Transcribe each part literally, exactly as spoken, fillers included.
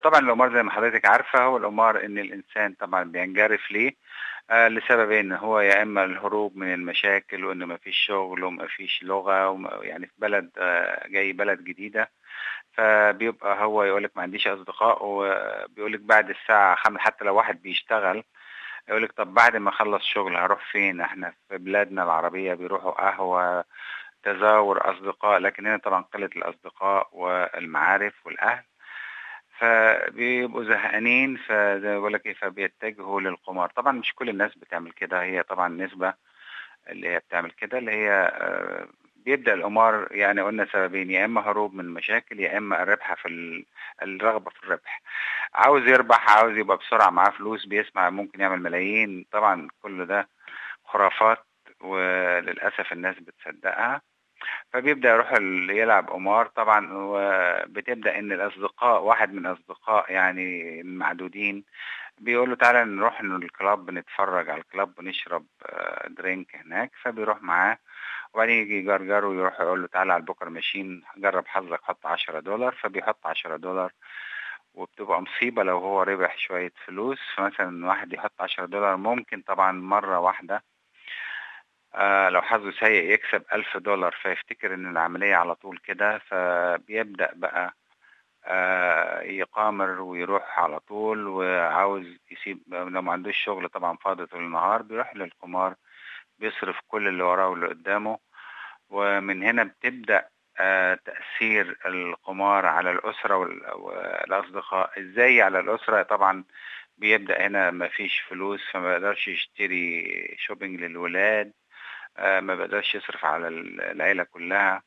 طبعا القمار زي ما حضرتك عارفة، هو القمار إن الإنسان طبعا بينجرف ليه آه لسببين. هو يا إما الهروب من المشاكل، وإن مفيش شغل ومفيش لغة وم- يعني في بلد آه جاي بلد جديدة، فبيبقى هو يقولك ما عنديش أصدقاء، وبيقولك بعد الساعة خمسة حتى لو واحد بيشتغل يقولك طب بعد ما أخلص شغل هروح فين؟ احنا في بلادنا العربية بيروحوا قهوة، تزاور أصدقاء، لكن هنا طبعا قلة الأصدقاء والمعارف والأهل، فبيبقوا زهقانين، فزي ما بقول لك ايه، فبيتجهوا للقمار. طبعا مش كل الناس بتعمل كده، هي طبعا نسبة اللي هي بتعمل كده، اللي هي آه، بيبدأ القمار. يعني قلنا سببين، يا إما هروب من مشاكل، يا إما الربح في ال... الرغبة في الربح. عاوز يربح، عاوز يبقى بسرعة معاه فلوس، بيسمع ممكن يعمل ملايين. طبعا كل ده خرافات، وللأسف الناس بتصدقها، فبيبدأ يروح ال- يلعب قمار طبعا. وبتبدأ إن الأصدقاء، واحد من الأصدقاء يعني المعدودين، بيقول له تعالى نروح الكلاب، نتفرج على الكلاب ونشرب آه، درينك هناك، فبيروح معاه. وبعدين يجي يجرجر ويروح يقول له تعالى على البوكر ماشين، جرب حظك، حط عشرة دولار. فبيحط عشرة دولار، وبتبقى مصيبة لو هو ربح شوية فلوس. فمثلا واحد يحط عشرة دولار، ممكن طبعا مرة واحدة آه لو حظه سيء يكسب ألف دولار، فيفتكر إن العملية على طول كده، فبيبدأ بقى آه يقامر ويروح على طول، وعاوز يسيب لو ما عندوش شغل طبعا فاضي طول النهار، بيروح للقمار، بيصرف كل اللي وراه واللي قدامه. ومن هنا بتبدأ آه تأثير القمار على الأسرة وال- والأصدقاء. إزاي على الأسرة؟ طبعا بيبدأ هنا مفيش فلوس، فما بيقدرش يشتري شوبينج للولاد، آه، ما بقدرش يصرف على العيلة كلها.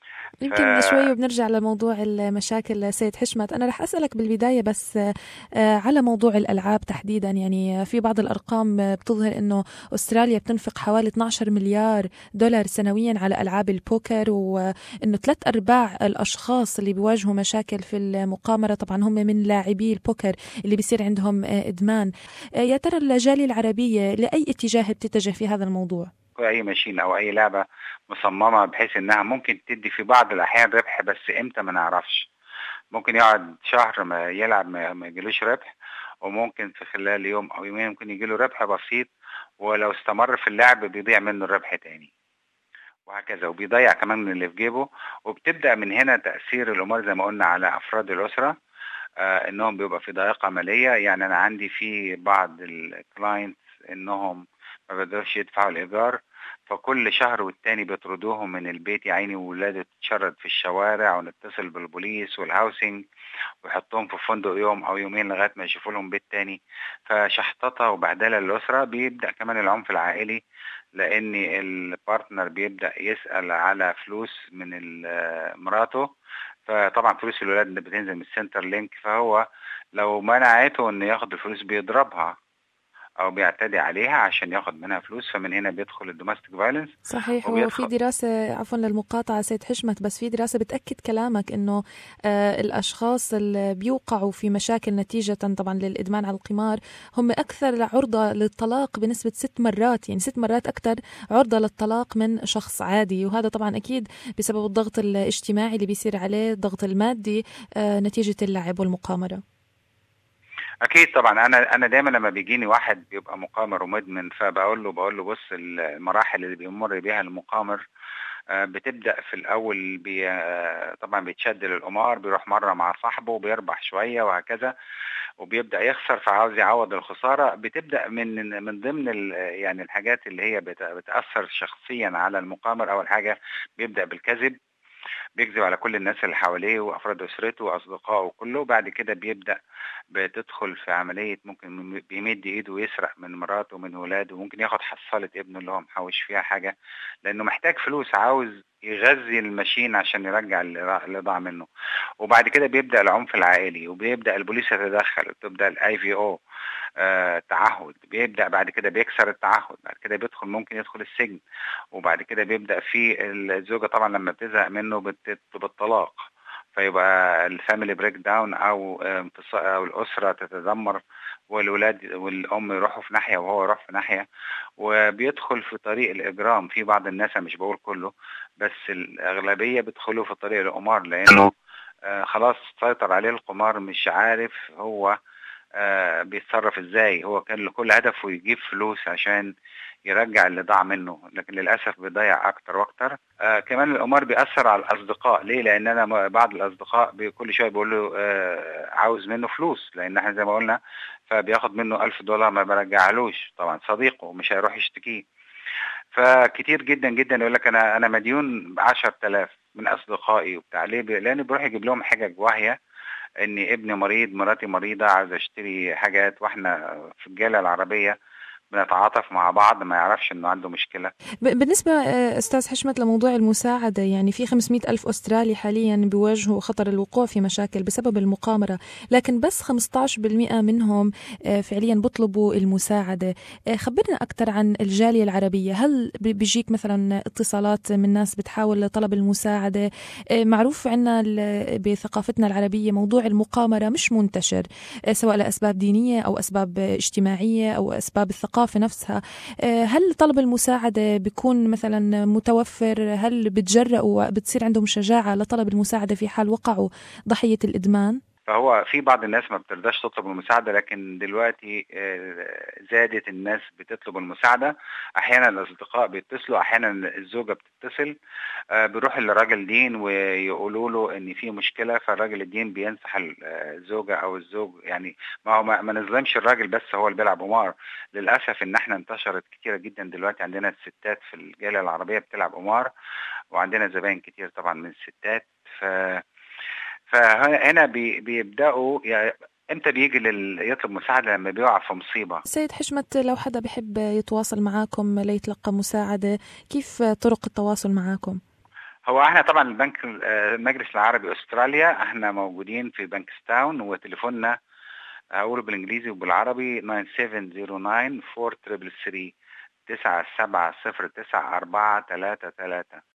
ف يمكن شوي وبنرجع لموضوع المشاكل سيد حشمت. أنا رح أسألك بالبداية بس آه، على موضوع الألعاب تحديدا. يعني في بعض الأرقام بتظهر أنه أستراليا بتنفق حوالي اثناشر مليار دولار سنويا على ألعاب البوكر، وأنه ثلاث أرباع الأشخاص اللي بيواجهوا مشاكل في المقامرة طبعا هم من لاعبي البوكر اللي بيصير عندهم آه، إدمان. آه، يا ترى الجالية العربية لأي اتجاه بتتجه في هذا الموضوع؟ أي ماشين أو أي لعبة مصممة بحيث إنها ممكن تدي في بعض الأحيان ربح، بس إمتى ما نعرفش. ممكن يقعد شهر ما يلعب ما ما يجيلوش ربح، وممكن في خلال يوم أو يومين ممكن يجيله ربح بسيط، ولو استمر في اللعب بيضيع منه الربح تاني، وهكذا، وبيضيع كمان من اللي في جيبه. وبتبدأ من هنا تأثير الأمور زي ما قلنا على أفراد الأسرة، آه إنهم بيبقى في ضائقة مالية. يعني أنا عندي في بعض الكلاينتس إنهم ما بيقدرش يدفعوا الإيجار، فكل شهر والتاني بيطردوهم من البيت، يا عيني، وولاده تتشرد في الشوارع، ونتصل بالبوليس والهاوسنج، ويحطوهم في فندق يوم أو يومين لغاية ما يشوفوا لهم بيت تاني. فشحططة وبهدلة للأسرة. بيبدأ كمان العنف العائلي، لأن البارتنر بيبدأ يسأل على فلوس من ال- مراته، فطبعا فلوس الولاد اللي بتنزل من السنتر لينك، فهو لو منعته انه ياخد الفلوس بيضربها او بيعتدي عليها عشان ياخد منها فلوس. فمن هنا بيدخل الدوماستيك فايلنس صحيح. وفي وبيدخل. دراسة، عفوا للمقاطعة سيد حشمت، بس في دراسة بتأكد كلامك إنه آه الأشخاص اللي بيوقعوا في مشاكل نتيجة طبعا للإدمان على القمار هم أكثر عرضة للطلاق بنسبة ست مرات، يعني ست مرات أكثر عرضة للطلاق من شخص عادي. وهذا طبعا أكيد بسبب الضغط الاجتماعي اللي بيصير عليه، الضغط المادي آه نتيجة اللعب والمقامرة. اكيد طبعا. انا انا دايما لما بيجيني واحد بيبقى مقامر ومدمن، فبقول له بقول له بص، المراحل اللي بيمر بيها المقامر آه، بتبدأ في الأول بي آه، طبعا بيتشد للقمار، بيروح مرة مع صاحبه وبيربح شوية وهكذا، وبيبدأ يخسر فعاوز يعوض الخسارة. بتبدأ من من ضمن ال- يعني الحاجات اللي هي بت- بتأثر شخصيا على المقامر. أول حاجة بيبدأ بالكذب، بيكذب على كل الناس اللي حواليه وأفراد أسرته وأصدقائه كله. بعد كده بيبدأ بتدخل في عملية، ممكن بيمد إيده ويسرق من مراته ومن ولاده، وممكن ياخد حصالة ابنه اللي هو محوش فيها حاجة، لأنه محتاج فلوس، عاوز يغذي الماشين عشان يرجع اللي را- اللي ضاع منه. وبعد كده بيبدأ العنف العائلي، وبيبدأ البوليس يتدخل، وتبدأ الاي في او تعهد. بيبدأ بعد كده بيكسر التعهد، بعد كده بيدخل، ممكن يدخل السجن. وبعد كده بيبدأ في الزوجة طبعا لما بتزهق منه بتطلب الطلاق، فيبقى الفاميلي بريك داون، او انفصا- او الاسره تتدمر، والولاد والام يروحوا في ناحيه وهو يروح في ناحيه، وبيدخل في طريق الاجرام. في بعض الناس، أنا مش بقول كله، بس الاغلبيه بيدخلوا في طريق القمار، لانه آه خلاص سيطر عليه القمار، مش عارف هو آه بيتصرف ازاي. هو كان لكل هدفه يجيب فلوس عشان يرجع اللي ضاع منه، لكن للأسف بيضيع أكتر وأكتر. آه كمان القمار بيأثر على الأصدقاء. ليه؟ لأن أنا م- بعض الأصدقاء بي- كل شوية بيقول له آه عاوز منه فلوس، لأن احنا زي ما قلنا فبياخد منه ألف دولار ما برجعلوش، طبعا صديقه مش هيروح يشتكيه. فكتير جدا جدا يقول لك أنا أنا مديون بعشر تلاف من أصدقائي وبتاع. ليه؟ بي- لأن بيروح يجيب لهم حجج واهية، ان ابني مريض، مراتي مريضة، عايز اشتري حاجات، واحنا في الجالية العربية بنتعاطف مع بعض، ما يعرفش انه عنده مشكلة. ب- بالنسبة آه، أستاذ حشمت لموضوع المساعدة، يعني في خمسمائة ألف أسترالي حاليا بيواجهوا خطر الوقوع في مشاكل بسبب المقامرة، لكن بس خمسة عشر بالمئة منهم آه، فعليا بيطلبوا المساعدة. آه، خبرنا أكثر عن الجالية العربية. هل ب- بيجيك مثلا اتصالات من ناس بتحاول طلب المساعدة؟ آه، معروف عنا ال- بثقافتنا العربية موضوع المقامرة مش منتشر، آه، سواء لأسباب دينية أو أسباب اجتماعية أو أسباب الثقافة نفسها. آه، هل طلب المساعدة بيكون مثلا متوفر؟ هل بتجرأوا بتصير عندهم شجاعة لطلب المساعدة في حال وقعوا ضحية الإدمان؟ فهو في بعض الناس ما بترضاش تطلب المساعدة، لكن دلوقتي آه، زادت الناس بتطلب المساعدة. أحيانا الأصدقاء بيتصلوا، أحيانا الزوجة بتتصل، آه، بيروح للراجل دين ويقولوا له إن في مشكلة، فالراجل الدين بينصح الزوجة أو الزوج. يعني ما هو ما ما نظلمش الراجل بس هو اللي بيلعب قمار. للأسف إن احنا انتشرت كتيرة جدا دلوقتي، عندنا الستات في الجالية العربية بتلعب قمار، وعندنا زباين كتير طبعا من الستات. ف فهنا بي- بيبدأوا يعني امتى بيجي لل... يطلب مساعدة؟ لما بيقع في مصيبة. سيد حشمت، لو حدا بحب يتواصل معاكم ليتلقى مساعدة، كيف طرق التواصل معاكم؟ هو احنا طبعا البنك ال- آه، المجلس العربي استراليا، احنا موجودين في بنكستاون، وتليفوننا هقوله بالانجليزي وبالعربي تسعة سبعة صفر تسعة أربعة ثلاثة ثلاثة ثلاثة تسعة سبعة صفر تسعة أربعة ثلاثة ثلاثة.